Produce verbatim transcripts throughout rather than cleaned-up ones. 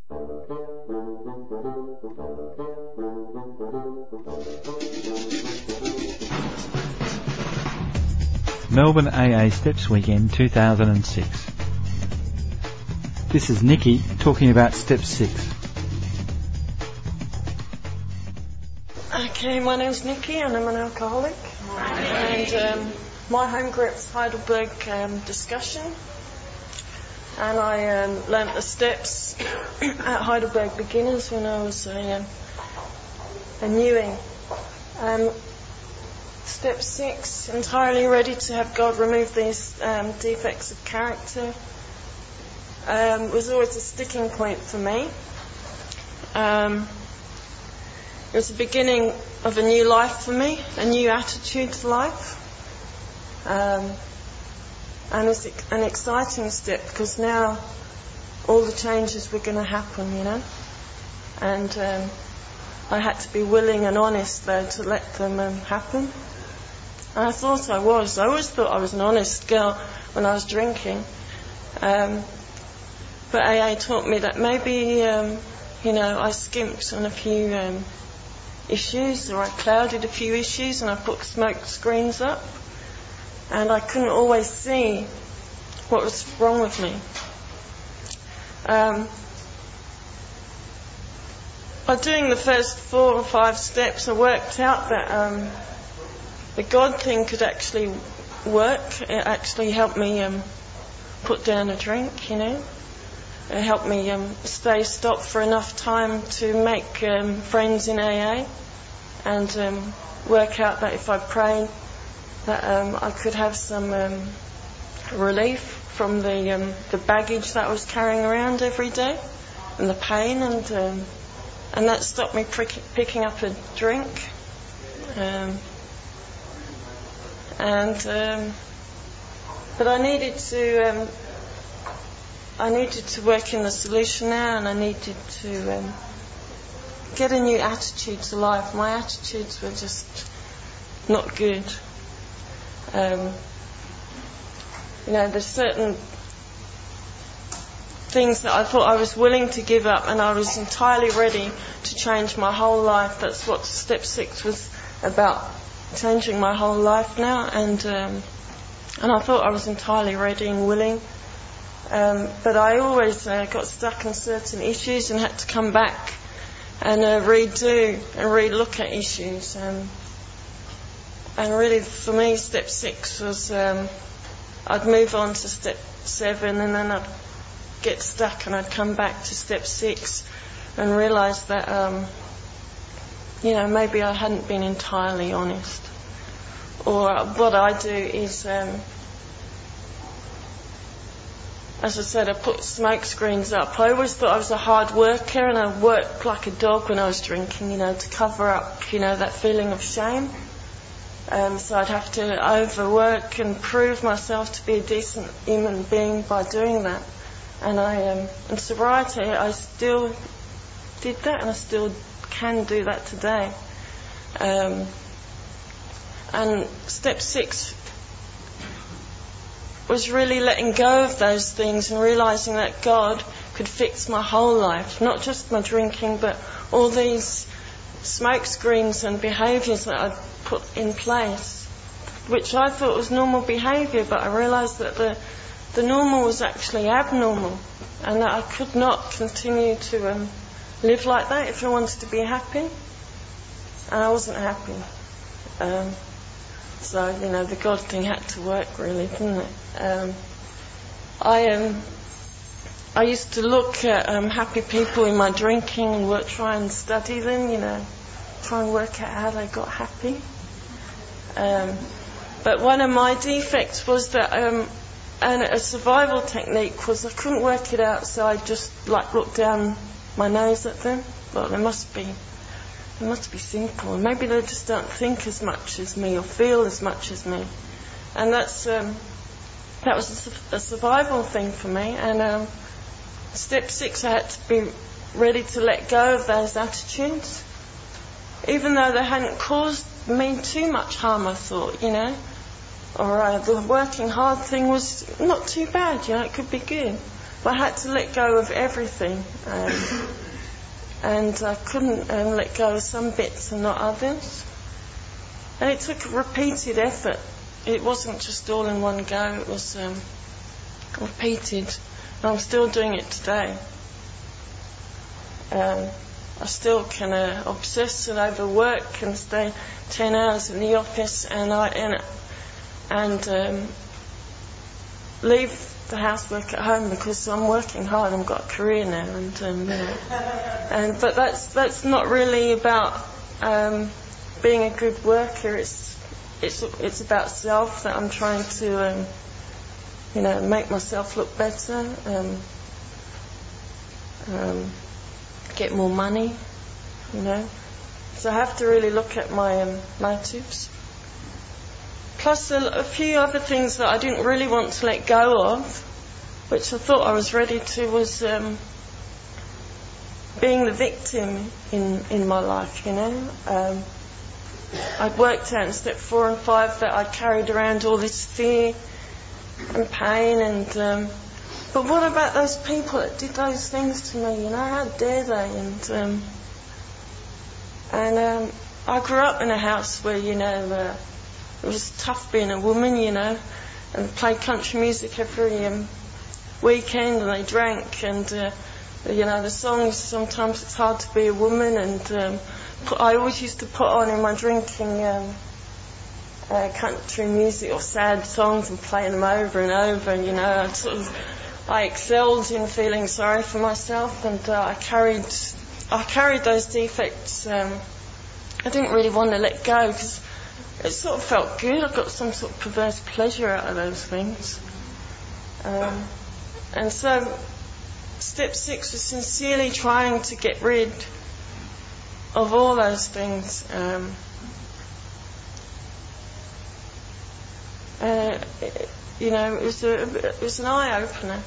Melbourne A A Steps Weekend two thousand six. This is Nikki talking about Step six. Okay, my name's Nikki and I'm an alcoholic. And um, my home group's Heidelberg um, discussion. And I um, learnt the steps at Heidelberg Beginners when I was a, um, a newing. Um, Step six, entirely ready to have God remove these um, defects of character, um, was always a sticking point for me. Um, it was the beginning of a new life for me, a new attitude to life. Um, and it's an exciting step because now all the changes were going to happen, you know. And um, I had to be willing and honest, though, to let them um, happen. And I thought I was. I always thought I was an honest girl when I was drinking. Um, but A A taught me that maybe, um, you know, I skimped on a few um, issues, or I clouded a few issues, and I put smoke screens up. And I couldn't always see what was wrong with me. Um, by doing the first four or five steps, I worked out that um, the God thing could actually work. It actually helped me um, put down a drink, you know. It helped me um, stay stopped for enough time to make um, friends in A A and um, work out that if I prayed, that um, I could have some um, relief from the um, the baggage that I was carrying around every day and the pain, and um, and that stopped me prick- picking up a drink. Um, and um, but I needed to um, I needed to work in the solution now, and I needed to um, get a new attitude to life. My attitudes were just not good. Um, you know, there's certain things that I thought I was willing to give up, and I was entirely ready to change my whole life. That's what Step Six was about, changing my whole life now, and um, and I thought I was entirely ready and willing. Um, but I always uh, got stuck in certain issues and had to come back and uh, redo and re-look at issues. Um, and really, for me, Step Six was um, I'd move on to Step Seven, and then I'd get stuck, and I'd come back to Step Six and realise that um, you know, maybe I hadn't been entirely honest. Or what I do is, um, as I said, I put smoke screens up. I always thought I was a hard worker, and I worked like a dog when I was drinking, you know, to cover up, you know, that feeling of shame. Um, so I'd have to overwork and prove myself to be a decent human being by doing that. And I, um, in sobriety, I still did that, and I still can do that today. Um, and Step Six was really letting go of those things and realising that God could fix my whole life, not just my drinking, but all these smoke screens and behaviours that I'd put in place, which I thought was normal behaviour, but I realised that the, the normal was actually abnormal, and that I could not continue to um, live like that if I wanted to be happy. And I wasn't happy. Um, so, you know, the God thing had to work, really, didn't it? Um, I um, I used to look at um, happy people in my drinking and work, try and study them, you know, try and work out how they got happy. Um, but one of my defects was that, um, and a survival technique was I couldn't work it out, so I just like looked down my nose at them. Well, they must be, they must be simple. Maybe they just don't think as much as me or feel as much as me. And that's um, that was a, a survival thing for me. And um, Step Six, I had to be ready to let go of those attitudes, even though they hadn't caused me too much harm, I thought, you know. Or uh, the working hard thing was not too bad, you know, it could be good. But I had to let go of everything. Um, and I couldn't um, let go of some bits and not others. And it took a repeated effort. It wasn't just all in one go, it was um, repeated. And I'm still doing it today. Um, I still can uh, obsess and overwork and stay ten hours in the office and I and, and um, leave the housework at home because I'm working hard. I've got a career now, and um, you know, and but that's that's not really about um, being a good worker. It's it's it's about self, that I'm trying to um, you know make myself look better, um, um, get more money, you know. So I have to really look at my um, motives. Plus a, a few other things that I didn't really want to let go of, which I thought I was ready to, was um, being the victim in, in my life, you know. Um, I'd worked out in step four and five that I'd carried around all this fear and pain and... Um, but what about those people that did those things to me, you know? How dare they? And, um, and um, I grew up in a house where, you know... Uh, It was tough being a woman, you know, and they played country music every um, weekend, and they drank, and uh, you know the songs. Sometimes it's hard to be a woman, and um, put, I always used to put on in my drinking um, uh, country music or sad songs and play them over and over. And you know, I sort of I excelled in feeling sorry for myself, and uh, I carried I carried those defects. Um, I didn't really want to let go because it sort of felt good. I got some sort of perverse pleasure out of those things. Um, and so step six was sincerely trying to get rid of all those things. Um, uh, it, you know, it was, a, it was an eye-opener.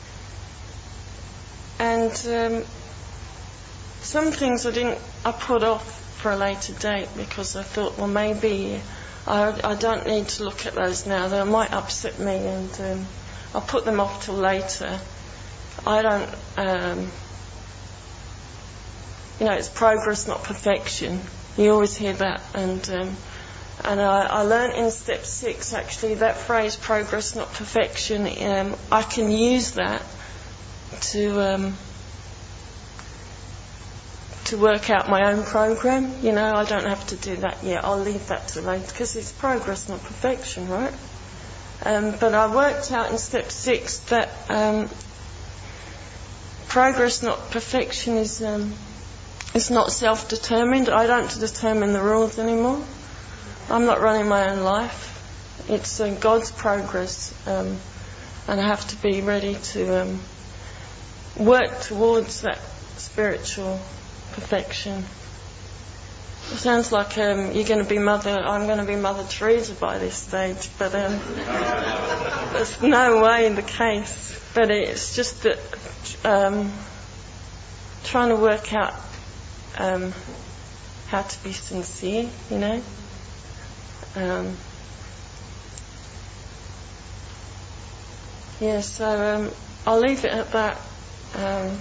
And um, some things I didn't, I put off for a later date because I thought, well, maybe I, I don't need to look at those now. They might upset me, and um, I'll put them off till later. I don't, um, you know, it's progress, not perfection. You always hear that, and um, and I, I learned in step six actually that phrase, progress, not perfection. Um, I can use that to. Um, to work out my own program. You know, I don't have to do that yet. I'll leave that to later because it's progress, not perfection, right? Um, but I worked out in step six that um, progress, not perfection, is um, is not self-determined. I don't determine the rules anymore. I'm not running my own life. It's uh, God's progress, um, and I have to be ready to um, work towards that spiritual perfection. It sounds like um, you're going to be Mother. I'm going to be Mother Teresa by this stage, but um, there's no way in the case. But it's just that um, trying to work out um, how to be sincere, you know. Um, yeah, so um, I'll leave it at that. Um,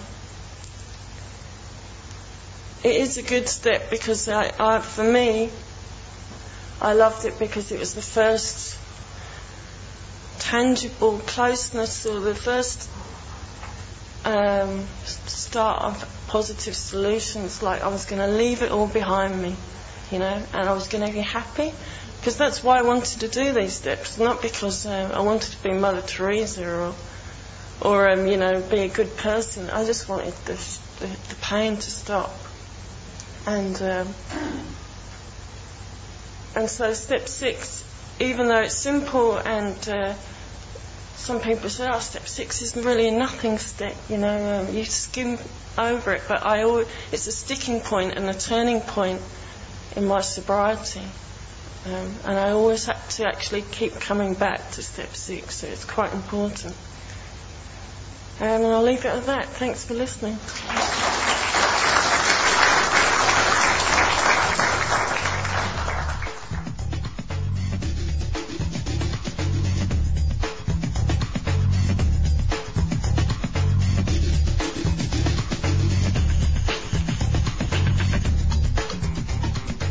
It is a good step because I, I, for me, I loved it because it was the first tangible closeness, or the first um, start of positive solutions. Like I was going to leave it all behind me, you know, and I was going to be happy, because that's why I wanted to do these steps, not because uh, I wanted to be Mother Teresa or, or um, you know, be a good person. I just wanted the, the, the pain to stop. And um, and so step six, even though it's simple, and uh, some people say, oh, step six isn't really a nothing step, you know, um, you skim over it, but I always, it's a sticking point and a turning point in my sobriety, um, and I always have to actually keep coming back to step six, so it's quite important. And I'll leave it at that. Thanks for listening.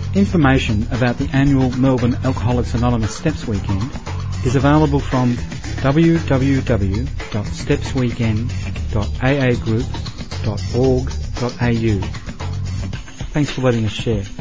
Information about the annual Melbourne Alcoholics Anonymous Steps Weekend is available from w w w dot steps weekend dot a a group dot org dot a u. Thanks for letting us share.